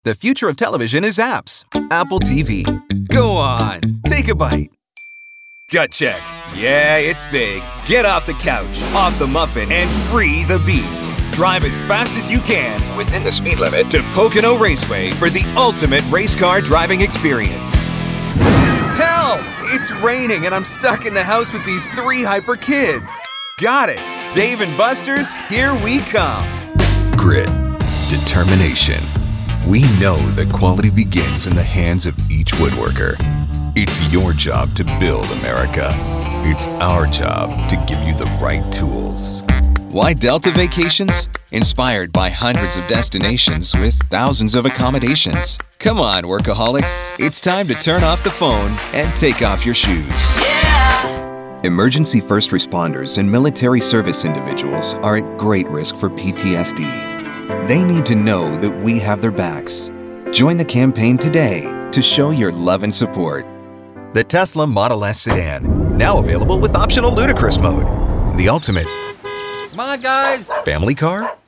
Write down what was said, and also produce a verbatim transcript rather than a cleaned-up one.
The future of television is apps. Apple T V. Go on, take a bite. Gut check. Yeah, it's big. Get off the couch, off the muffin, and free the beast. Drive as fast as you can, Within the speed limit. to Pocono Raceway for the ultimate race car driving experience. Hell! It's raining and I'm stuck in the house with these three hyper kids. Got it. Dave and Buster's, here we come. Grit. Determination. We know that quality begins in the hands of each woodworker. It's your job to build America. It's our job to give you the right tools. Why Delta Vacations? Inspired by hundreds of destinations with thousands of accommodations. Come on, workaholics. It's time to turn off the phone and take off your shoes. Yeah! Emergency first responders and military service individuals are at great risk for P T S D. They need to know that we have their backs. Join the campaign today to show your love and support. The Tesla Model S sedan, now available with optional ludicrous mode. The ultimate Come on, guys. family car?